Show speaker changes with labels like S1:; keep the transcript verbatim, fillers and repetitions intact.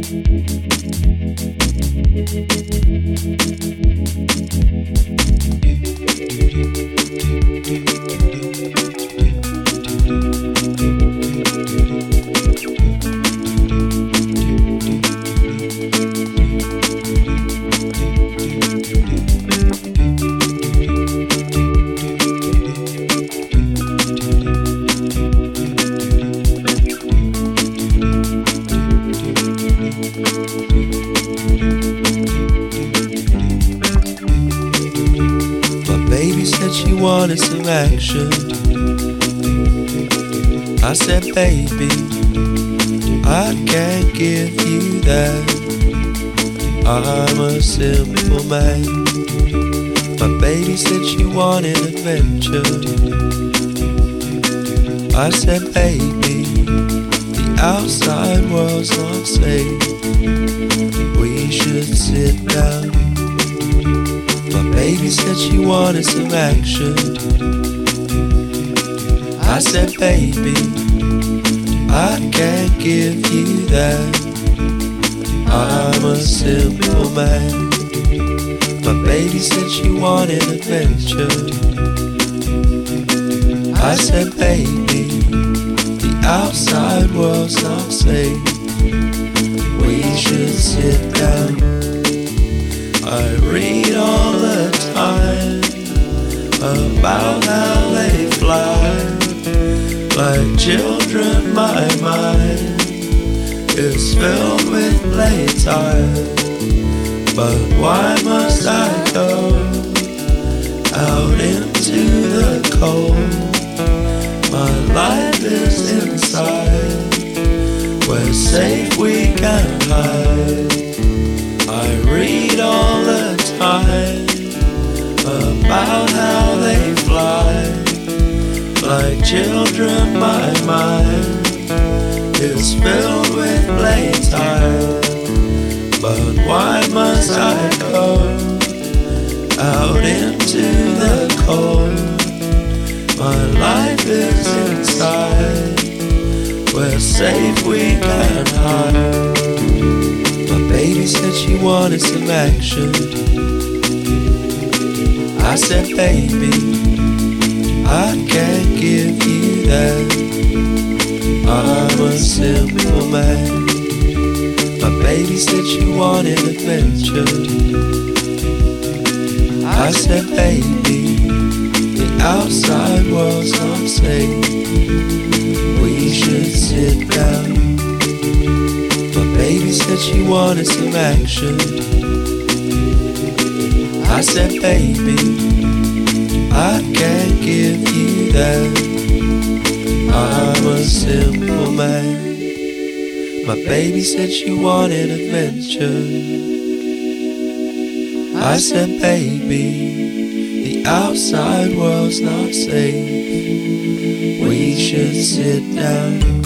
S1: She wanted some action. I said, baby, I can't give you that. I'm a simple man. My baby said she wanted adventure. I said, baby, the outside world's not safe. We should sit down. My baby said she wanted some action. I said, baby, I can't give you that. I'm a simple man. My baby said she wanted adventure. I said, baby, the outside world's not safe. We should sit down. I read all the time about how they fly. Like children, my mind is filled with playtime. But why must I go out into the cold? My life is inside, we're safe, we can hide. I read all the time about how they fly. Like children, my mind is filled with playtime. But why must I go out into the cold? My life is inside, we're safe, we can hide. My baby said she wanted some action. I said, baby, I can't give you that. I'm a simple man. My baby said she wanted adventure. I said, baby, the outside world's not safe. We should sit down. My baby said she wanted some action. I said, baby, I can't give you that. I'm a simple man. My baby said she wanted adventure. I said, baby, the outside world's not safe. We should sit down.